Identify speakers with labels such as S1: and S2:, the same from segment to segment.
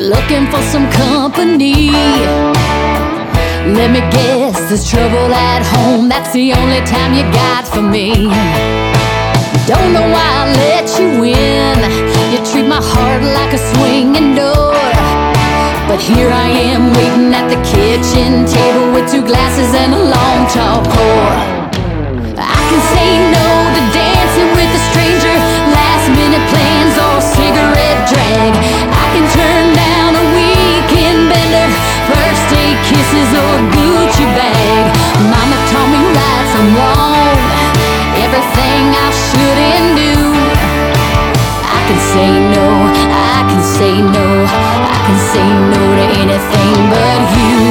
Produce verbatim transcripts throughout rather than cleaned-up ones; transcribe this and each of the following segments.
S1: looking for some company. Let me guess, there's trouble at home. That's the only time you got for me. Don't know why I let you in. You treat my heart like a swinging door. But here I am waiting at the kitchen table with two glasses and a long chalkboard. I can say no to dancing with a stranger, last minute plans or cigarette drag. I can turn down a weekend bender, first date kisses or Gucci bag. Mama taught me right from wrong, everything I shouldn't do. I can say no, I can say no, I can say no to anything but you.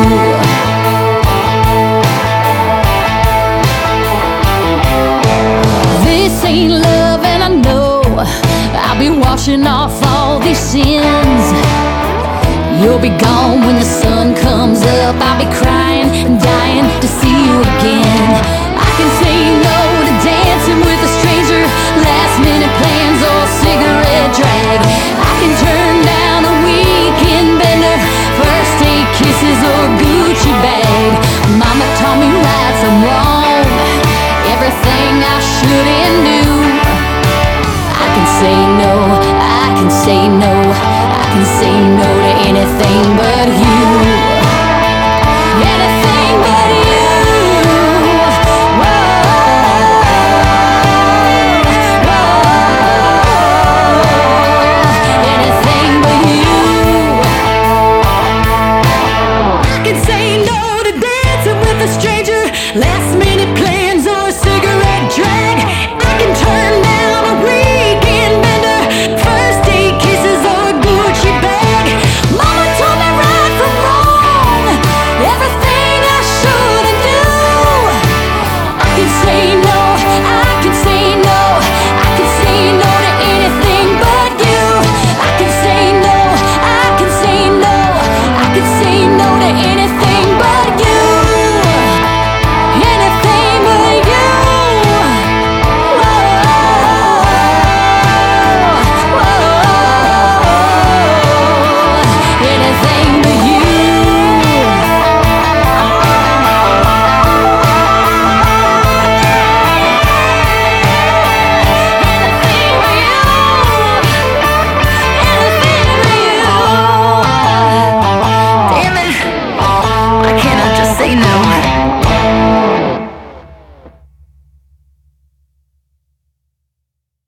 S1: This ain't love and I know I'll be washing off all these sins. You'll be gone when the sun comes up. I'll be crying and dying to see you again. I can say no to dancing with a stranger, last minute plans or cigarette drag. I can turn down a weekend bender, first date kisses or Gucci bag. Mama taught me right from wrong, everything I shouldn't do. I can say no, I can say no, I can say no to anything but